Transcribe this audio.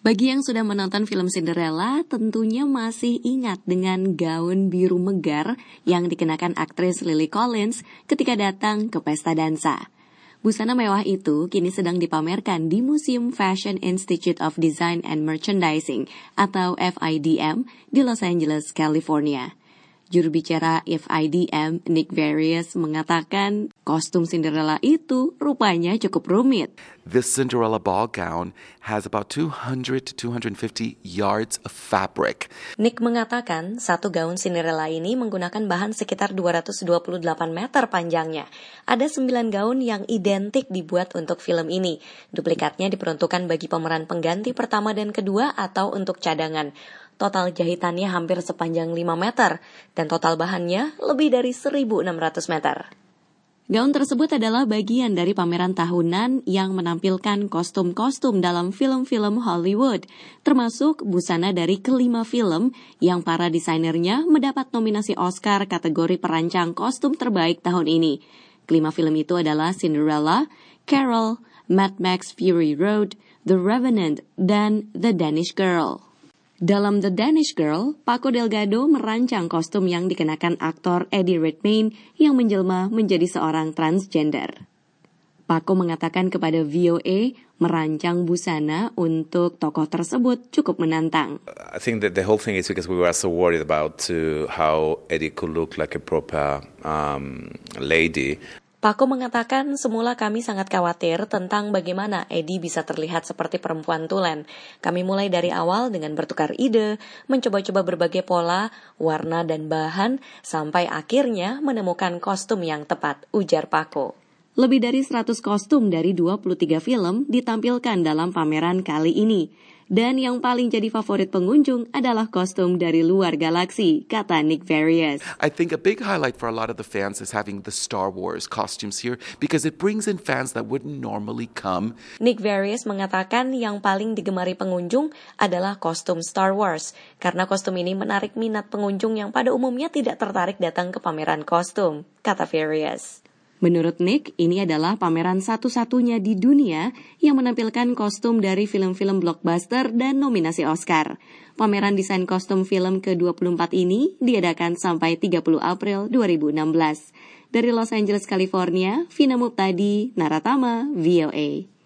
Bagi yang sudah menonton film Cinderella, tentunya masih ingat dengan gaun biru megar yang dikenakan aktris Lily Collins ketika datang ke pesta dansa. Busana mewah itu kini sedang dipamerkan di Museum Fashion Institute of Design and Merchandising atau FIDM di Los Angeles, California. Juru bicara FIDM, Nick Various, mengatakan kostum Cinderella itu rupanya cukup rumit. This Cinderella ball gown has about 200 to 250 yards of fabric. Nick mengatakan satu gaun Cinderella ini menggunakan bahan sekitar 228 meter panjangnya. Ada 9 gaun yang identik dibuat untuk film ini. Duplikatnya diperuntukkan bagi pemeran pengganti pertama dan kedua atau untuk cadangan. Total jahitannya hampir sepanjang 5 meter dan total bahannya lebih dari 1.600 meter. Gaun tersebut adalah bagian dari pameran tahunan yang menampilkan kostum-kostum dalam film-film Hollywood, termasuk busana dari kelima film yang para desainernya mendapat nominasi Oscar kategori perancang kostum terbaik tahun ini. Kelima film itu adalah Cinderella, Carol, Mad Max Fury Road, The Revenant, dan The Danish Girl. Dalam The Danish Girl, Paco Delgado merancang kostum yang dikenakan aktor Eddie Redmayne yang menjelma menjadi seorang transgender. Paco mengatakan kepada VOA, merancang busana untuk tokoh tersebut cukup menantang. I think that the whole thing is because we were so worried about how Eddie could look like a proper lady. Paco mengatakan semula kami sangat khawatir tentang bagaimana Eddie bisa terlihat seperti perempuan tulen. Kami mulai dari awal dengan bertukar ide, mencoba-coba berbagai pola, warna dan bahan, sampai akhirnya menemukan kostum yang tepat, ujar Paco. Lebih dari 100 kostum dari 23 film ditampilkan dalam pameran kali ini. Dan yang paling jadi favorit pengunjung adalah kostum dari luar galaksi, kata Nick Various. I think a big highlight for a lot of the fans is having the Star Wars costumes here because it brings in fans that wouldn't normally come. Nick Various mengatakan yang paling digemari pengunjung adalah kostum Star Wars, karena kostum ini menarik minat pengunjung yang pada umumnya tidak tertarik datang ke pameran kostum, kata Various. Menurut Nick, ini adalah pameran satu-satunya di dunia yang menampilkan kostum dari film-film blockbuster dan nominasi Oscar. Pameran desain kostum film ke-24 ini diadakan sampai 30 April 2016. Dari Los Angeles, California, Vina Muptadi, Naratama, VOA.